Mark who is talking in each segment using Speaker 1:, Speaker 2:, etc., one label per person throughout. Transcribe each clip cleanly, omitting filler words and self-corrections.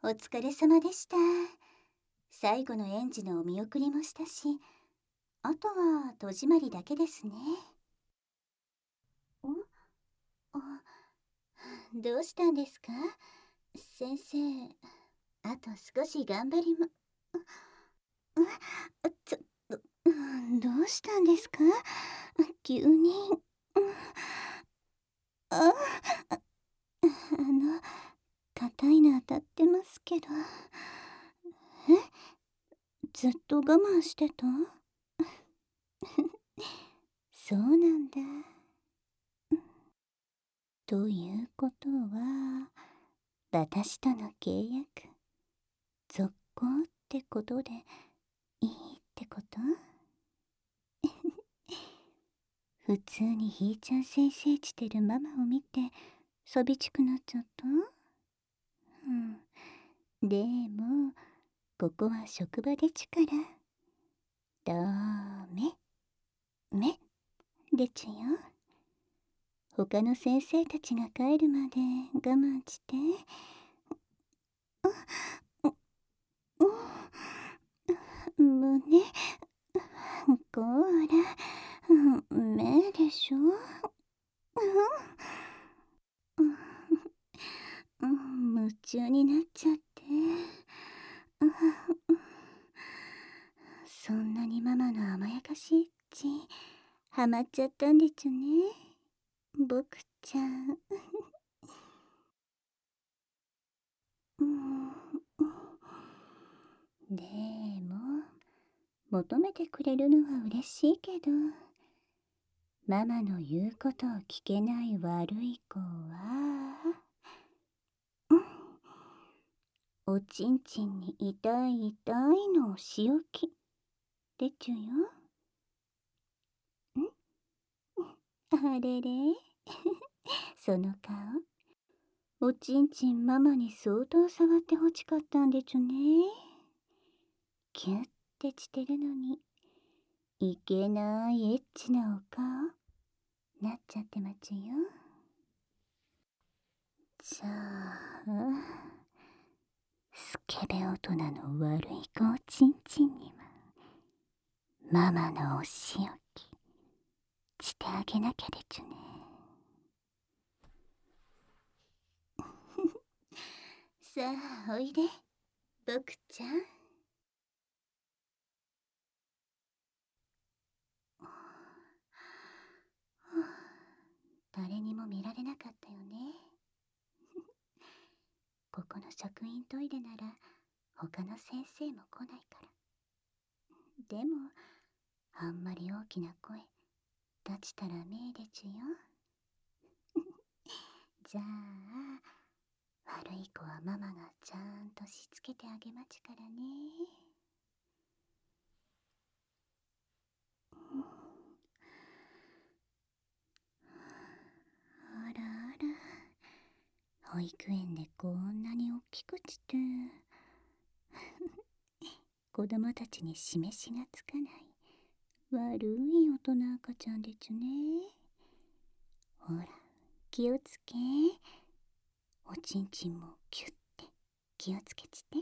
Speaker 1: お疲れ様でした。最後の園児のお見送りもしたし、あとは戸締まりだけですね。あ、どうしたんですか先生。あと少し頑張りま、ちょ、どうしたんですか急に。あ、硬いの当たってますけど。ずっと我慢してたそうなんだ。ということは、私との契約、続行ってことでいいってこと？普通にひーちゃん先生してるママを見て、寂しくなっちゃった？でも、ここは職場でちから、ダメ、め、でちゅよ。他の先生たちが帰るまで我慢して。胸、こら、目でしょ。夢中になっちゃって。そんなにママの甘やかしい口ハマっちゃったんでちゅね、僕ちゃん。でも求めてくれるのは嬉しいけど、ママの言うことを聞けない悪い子は、おちんちんに痛い痛いのをしおきでちゅよ。あれれその顔、おちんちんママに相当触ってほしかったんでちゅね。キュッてしてるのに、いけないエッチなお顔なっちゃってまちゅよ。じゃあ、スケベ大人の悪い子おちんちんにはママのお仕置きしてあげなきゃでちゅね。さあおいで、僕ちゃん。誰にも見られなかったよね。ここの職員トイレなら他の先生も来ないから。でもあんまり大きな声出したらめでちゅよ。じゃあ悪い子はママがちゃんとしつけてあげまちからね。あらあら、保育園でこんなに大きくして、子供たちに示しがつかない悪い大人赤ちゃんでちゅね。ほら、気をつけ。おちんちんもキュッて気をつけちて。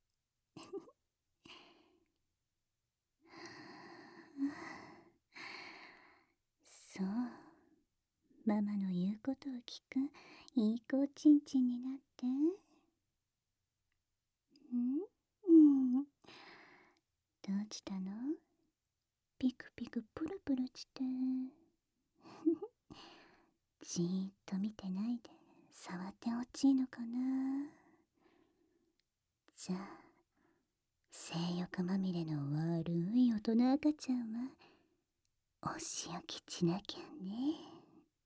Speaker 1: そう、ママの言うことを聞くいい子おちんちんになって。どうしたの？ピクピクプルプルして。じーっと見てないで触ってほしいのかな。じゃあ、性欲まみれの悪い大人赤ちゃんはお仕置きしなきゃね。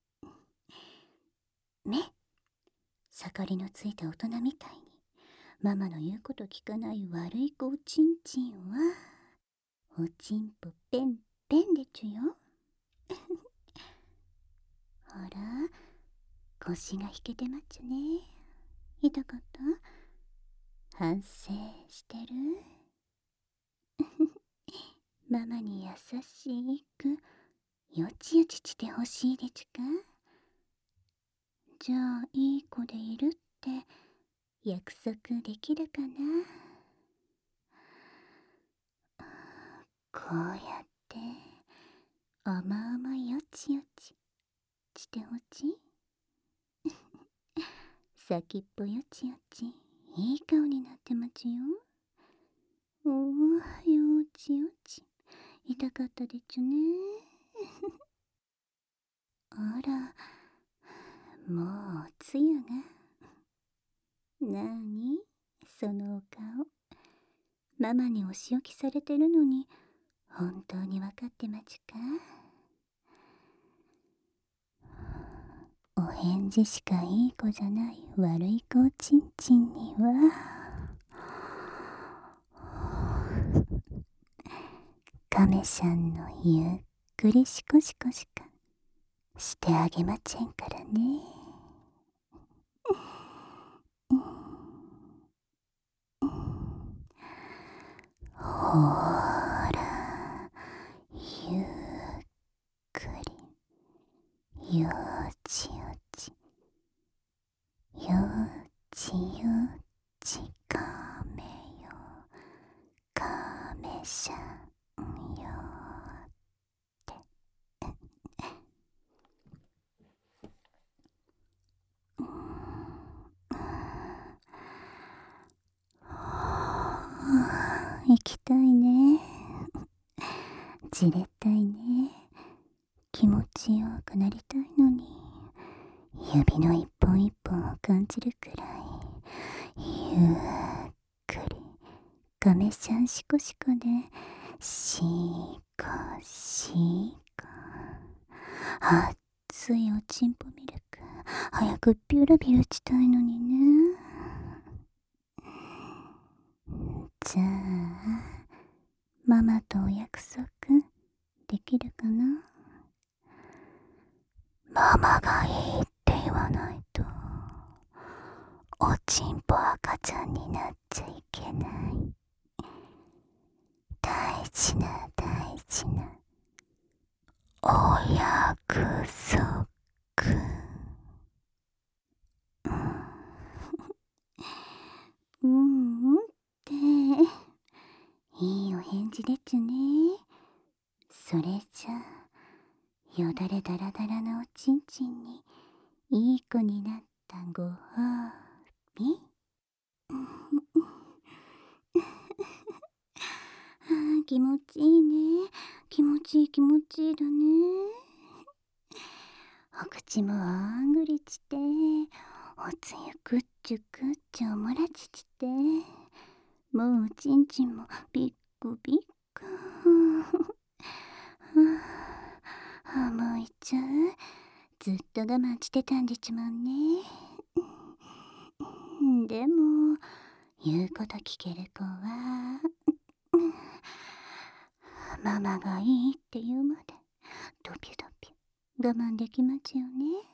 Speaker 1: ね、盛りのついた大人みたいにママの言うこと聞かない悪い子おちんちんはおちんぽペンペンでちゅよ。ほら、腰が引けてまっちゅね。痛かった？反省してる？ママに優しくよちよちしてほしいでちゅか。じゃあいい子でいるって約束できるかな。こうやって甘々よちよちしてほち。先っぽよちよち、いい顔になってまちよ。おお、よちよち。痛かったでちゅね。あら、もうつゆが。なーに、そのお顔。ママにお仕置きされてるのに、本当にわかってまちか。お返事しかいい子じゃない悪い子ちんちんには、カメシャンのゆっくりシコシコしかしてあげまちぇんからね。ほーら、ゆっくり、よちよち、よちよち、カメよ、カメシャンよ。行きたいね。じれったいね。気持ちよくなりたいのに、指の一本一本を感じるくらい、ゆっくり、ガメシャンシコシコで、シコシコ。熱いおちんぽミルク、早くビュラビュラしたいのにね。じゃあ、ママとお約束できるかな。ママがいいって言わないと、おちんぽ赤ちゃんになっちゃいけない。大事な大事なお約束。うんっていいお返事でちゅね。それじゃあ、よだれだらだらなおちんちんにいい子になったご褒美。気持ちいいね。気持ちいい気持ちいいだね。お口もあんぐりして、おつゆくっちゅくっちゅおもらちちて、もうおちんちんもビックビック。もういっちゃう。ずっと我慢してたんでちゅもんね。でも言うこと聞ける子はママがいいって言うまでドピュドピュ我慢できまちよね。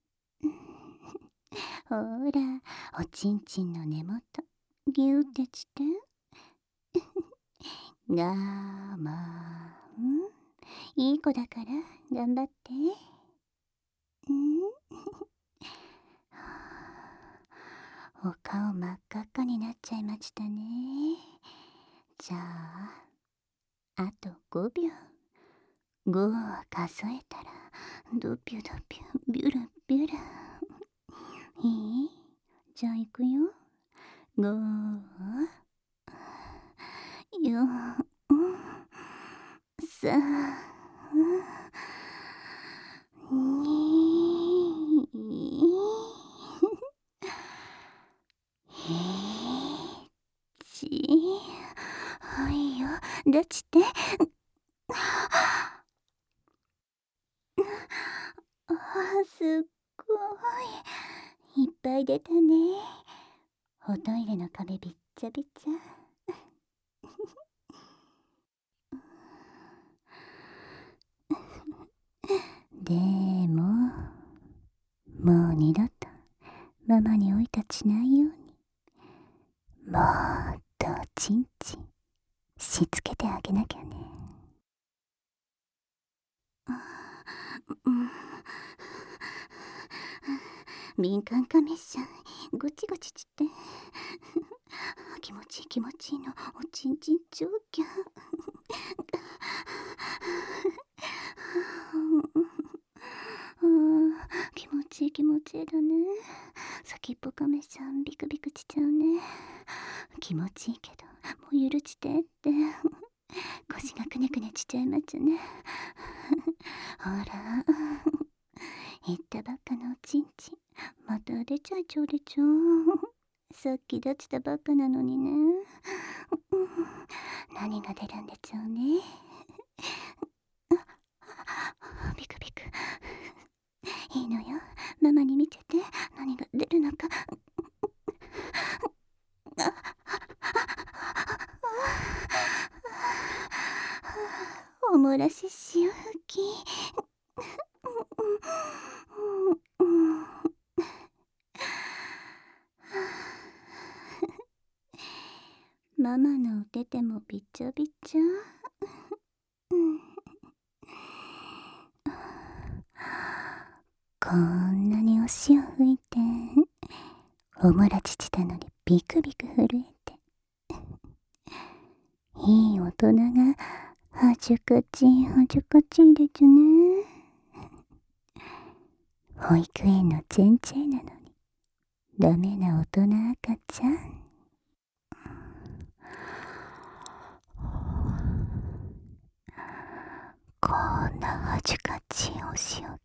Speaker 1: ほら、おちんちんの根元ギューってして。我慢。いい子だから頑張って。お顔真っ赤っかになっちゃいましたね。じゃあ、あと5秒。5を数えたら、ドピュドピュ、ビュラビュラ。いい？じゃあ行くよ。5、4、3、2、1。はいよ、出ちて。すっごい。いっぱい出たね。おトイレの壁びっちゃびちゃ。でも、もう二度とママにおいたちないように、もっとちんちんしつけてあげなきゃね。敏感かめっしゃごちごちちって気持ちいい気持ちいいの。おちんちん超キャ気持ちいい気持ちいいだね。先っぽかめちゃんビクビクしちゃうね。気持ちいいけどもう許してって腰がくねくねしちゃいまちゅね。ほら言ったばっかのおちんちんまた出ちゃいちょうでちょ。さっき出したばっかなのにね。何が出るんでちょうね。ビクビク。いいのよ、ママに見てて何が出るのか。おもらし潮吹き。ママのお手手もびちょびちょ。こんなにお潮吹いておもらちしたのにビクビク震えて、いい大人がはじゅかちはじゅかちでちゅね。保育園のチェンチェンなのにダメな大人赤ちゃん。こんなはじゅかちいお仕置